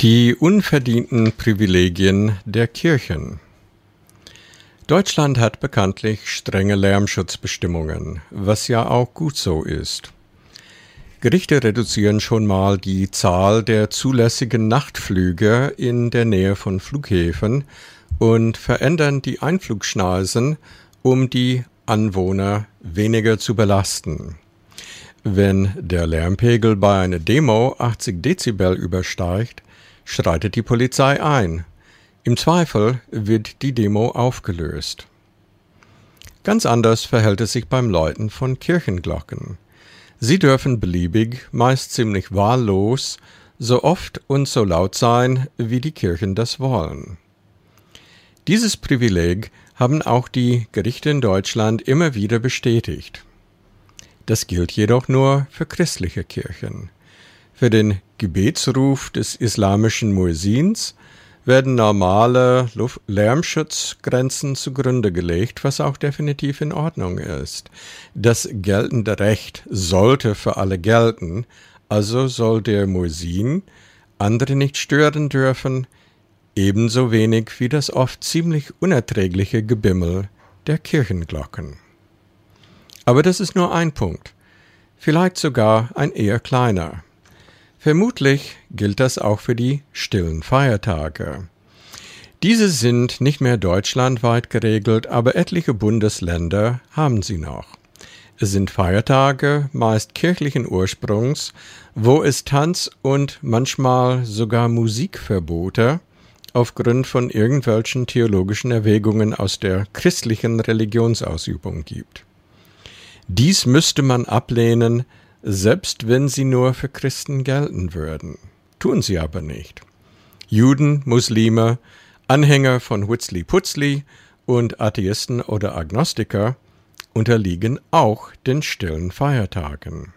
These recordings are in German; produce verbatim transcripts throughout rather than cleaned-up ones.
Die unverdienten Privilegien der Kirchen. Deutschland hat bekanntlich strenge Lärmschutzbestimmungen, was ja auch gut so ist. Gerichte reduzieren schon mal die Zahl der zulässigen Nachtflüge in der Nähe von Flughäfen und verändern die Einflugschneisen, um die Anwohner weniger zu belasten. Wenn der Lärmpegel bei einer Demo achtzig Dezibel übersteigt, schreitet die Polizei ein. Im Zweifel wird die Demo aufgelöst. Ganz anders verhält es sich beim Läuten von Kirchenglocken. Sie dürfen beliebig, meist ziemlich wahllos, so oft und so laut sein, wie die Kirchen das wollen. Dieses Privileg haben auch die Gerichte in Deutschland immer wieder bestätigt. Das gilt jedoch nur für christliche Kirchen. Für den Gebetsruf des islamischen Muezzins werden normale Lärmschutzgrenzen zugrunde gelegt, was auch definitiv in Ordnung ist. Das geltende Recht sollte für alle gelten, also soll der Muezzin andere nicht stören dürfen, ebenso wenig wie das oft ziemlich unerträgliche Gebimmel der Kirchenglocken. Aber das ist nur ein Punkt, vielleicht sogar ein eher kleiner. Vermutlich gilt das auch für die stillen Feiertage. Diese sind nicht mehr deutschlandweit geregelt, aber etliche Bundesländer haben sie noch. Es sind Feiertage, meist kirchlichen Ursprungs, wo es Tanz- und manchmal sogar Musikverbote aufgrund von irgendwelchen theologischen Erwägungen aus der christlichen Religionsausübung gibt. Dies müsste man ablehnen, selbst wenn sie nur für Christen gelten würden. Tun sie aber nicht. Juden, Muslime, Anhänger von Hutzli-Putzli und Atheisten oder Agnostiker unterliegen auch den stillen Feiertagen.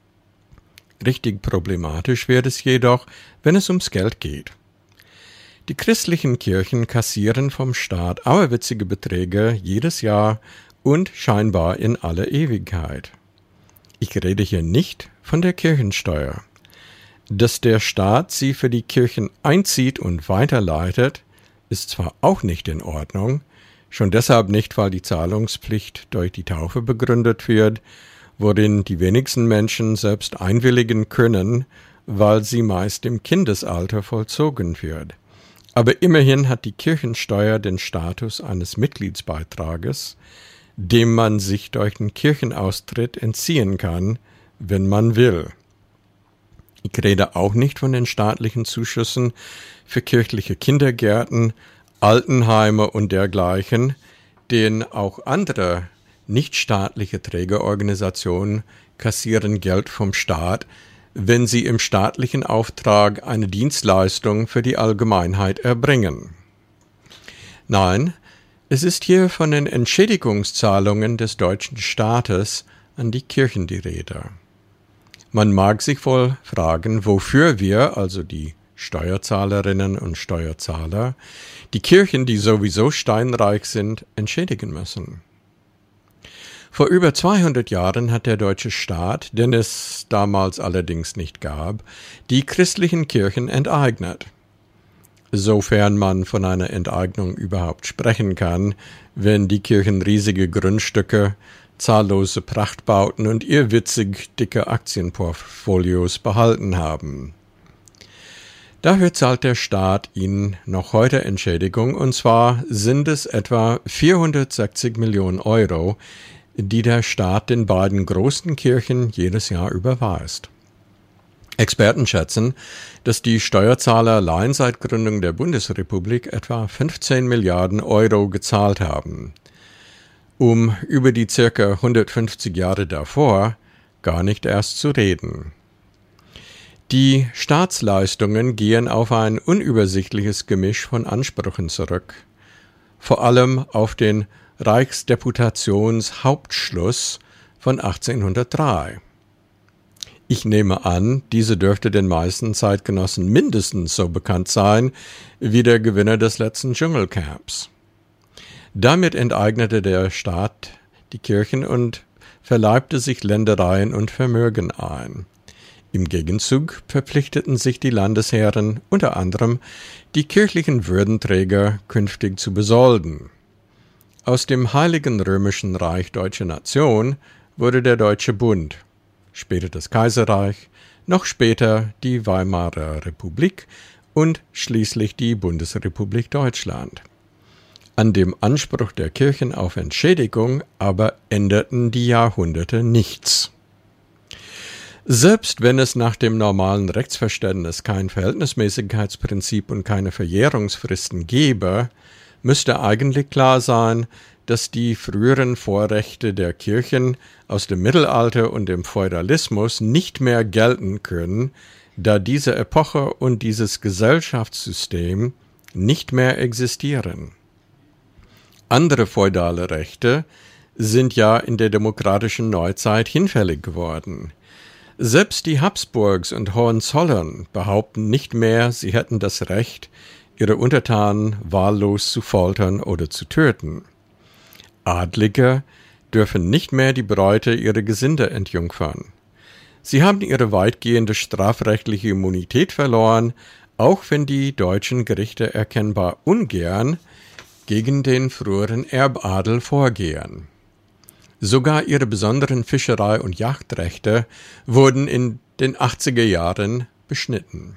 Richtig problematisch wird es jedoch, wenn es ums Geld geht. Die christlichen Kirchen kassieren vom Staat aberwitzige Beträge jedes Jahr und scheinbar in aller Ewigkeit. Ich rede hier nicht von der Kirchensteuer. Dass der Staat sie für die Kirchen einzieht und weiterleitet, ist zwar auch nicht in Ordnung, schon deshalb nicht, weil die Zahlungspflicht durch die Taufe begründet wird, worin die wenigsten Menschen selbst einwilligen können, weil sie meist im Kindesalter vollzogen wird. Aber immerhin hat die Kirchensteuer den Status eines Mitgliedsbeitrages, dem man sich durch den Kirchenaustritt entziehen kann, wenn man will. Ich rede auch nicht von den staatlichen Zuschüssen für kirchliche Kindergärten, Altenheime und dergleichen, denn auch andere nichtstaatliche Trägerorganisationen kassieren Geld vom Staat, wenn sie im staatlichen Auftrag eine Dienstleistung für die Allgemeinheit erbringen. Nein, es ist hier von den Entschädigungszahlungen des deutschen Staates an die Kirchen die Rede. Man mag sich wohl fragen, wofür wir, also die Steuerzahlerinnen und Steuerzahler, die Kirchen, die sowieso steinreich sind, entschädigen müssen. Vor über zweihundert Jahren hat der deutsche Staat, den es damals allerdings nicht gab, die christlichen Kirchen enteignet. Sofern man von einer Enteignung überhaupt sprechen kann, wenn die Kirchen riesige Grundstücke, zahllose Prachtbauten und irrwitzig dicke Aktienportfolios behalten haben. Dafür zahlt der Staat ihnen noch heute Entschädigung, und zwar sind es etwa vierhundertsechzig Millionen Euro, die der Staat den beiden großen Kirchen jedes Jahr überweist. Experten schätzen, dass die Steuerzahler allein seit Gründung der Bundesrepublik etwa fünfzehn Milliarden Euro gezahlt haben, um über die circa hundertfünfzig Jahre davor gar nicht erst zu reden. Die Staatsleistungen gehen auf ein unübersichtliches Gemisch von Ansprüchen zurück, vor allem auf den Reichsdeputationshauptschluss von achtzehnhundertdrei. Ich nehme an, diese dürfte den meisten Zeitgenossen mindestens so bekannt sein wie der Gewinner des letzten Dschungelcamps. Damit enteignete der Staat die Kirchen und verleibte sich Ländereien und Vermögen ein. Im Gegenzug verpflichteten sich die Landesherren unter anderem, die kirchlichen Würdenträger künftig zu besolden. Aus dem Heiligen Römischen Reich Deutsche Nation wurde der Deutsche Bund, später das Kaiserreich, noch später die Weimarer Republik und schließlich die Bundesrepublik Deutschland. An dem Anspruch der Kirchen auf Entschädigung aber änderten die Jahrhunderte nichts. Selbst wenn es nach dem normalen Rechtsverständnis kein Verhältnismäßigkeitsprinzip und keine Verjährungsfristen gäbe, müsste eigentlich klar sein, dass die früheren Vorrechte der Kirchen aus dem Mittelalter und dem Feudalismus nicht mehr gelten können, da diese Epoche und dieses Gesellschaftssystem nicht mehr existieren. Andere feudale Rechte sind ja in der demokratischen Neuzeit hinfällig geworden. Selbst die Habsburgs und Hohenzollern behaupten nicht mehr, sie hätten das Recht, ihre Untertanen wahllos zu foltern oder zu töten. Adlige dürfen nicht mehr die Bräute ihrer Gesinde entjungfern. Sie haben ihre weitgehende strafrechtliche Immunität verloren, auch wenn die deutschen Gerichte erkennbar ungern gegen den früheren Erbadel vorgehen. Sogar ihre besonderen Fischerei- und Jagdrechte wurden in den achtziger Jahren beschnitten.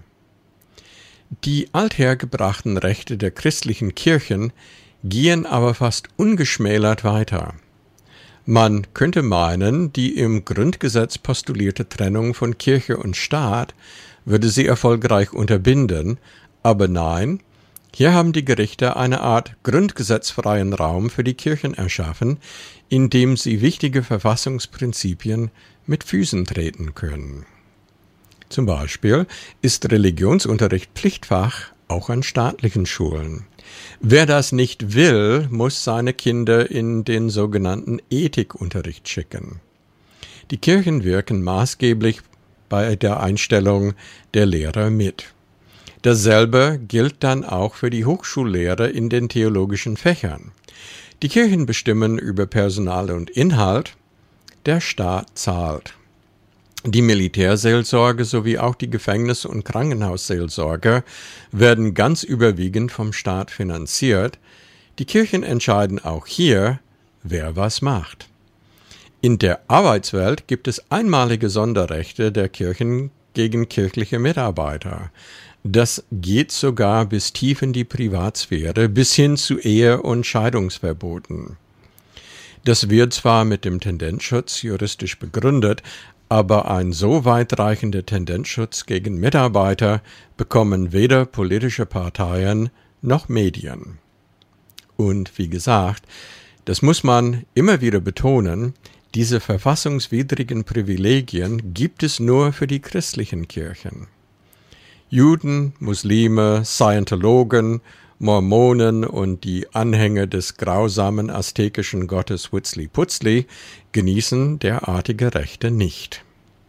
Die althergebrachten Rechte der christlichen Kirchen gehen aber fast ungeschmälert weiter. Man könnte meinen, die im Grundgesetz postulierte Trennung von Kirche und Staat würde sie erfolgreich unterbinden, aber nein, hier haben die Gerichte eine Art grundgesetzfreien Raum für die Kirchen erschaffen, in dem sie wichtige Verfassungsprinzipien mit Füßen treten können. Zum Beispiel ist Religionsunterricht Pflichtfach auch an staatlichen Schulen. Wer das nicht will, muss seine Kinder in den sogenannten Ethikunterricht schicken. Die Kirchen wirken maßgeblich bei der Einstellung der Lehrer mit. Dasselbe gilt dann auch für die Hochschullehrer in den theologischen Fächern. Die Kirchen bestimmen über Personal und Inhalt, der Staat zahlt. Die Militärseelsorge sowie auch die Gefängnis- und Krankenhausseelsorge werden ganz überwiegend vom Staat finanziert. Die Kirchen entscheiden auch hier, wer was macht. In der Arbeitswelt gibt es einmalige Sonderrechte der Kirchen gegen kirchliche Mitarbeiter. Das geht sogar bis tief in die Privatsphäre, bis hin zu Ehe- und Scheidungsverboten. Das wird zwar mit dem Tendenzschutz juristisch begründet, aber ein so weitreichender Tendenzschutz gegen Mitarbeiter bekommen weder politische Parteien noch Medien. Und wie gesagt, das muss man immer wieder betonen, diese verfassungswidrigen Privilegien gibt es nur für die christlichen Kirchen. Juden, Muslime, Scientologen, Mormonen und die Anhänger des grausamen aztekischen Gottes Huitzli-Putzli genießen derartige Rechte nicht.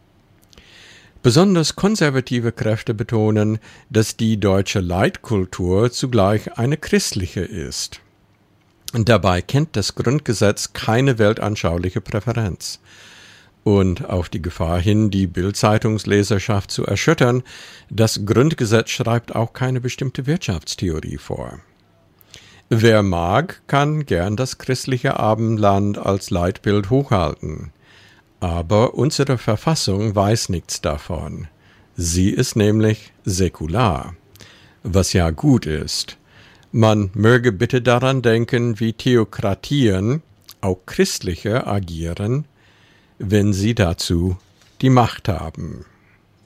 Besonders konservative Kräfte betonen, dass die deutsche Leitkultur zugleich eine christliche ist. Dabei kennt das Grundgesetz keine weltanschauliche Präferenz. Und auf die Gefahr hin, die Bild-Zeitungsleserschaft zu erschüttern, das Grundgesetz schreibt auch keine bestimmte Wirtschaftstheorie vor. Wer mag, kann gern das christliche Abendland als Leitbild hochhalten. Aber unsere Verfassung weiß nichts davon. Sie ist nämlich säkular, was ja gut ist. Man möge bitte daran denken, wie Theokratien, auch christliche, agieren, wenn sie dazu die Macht haben.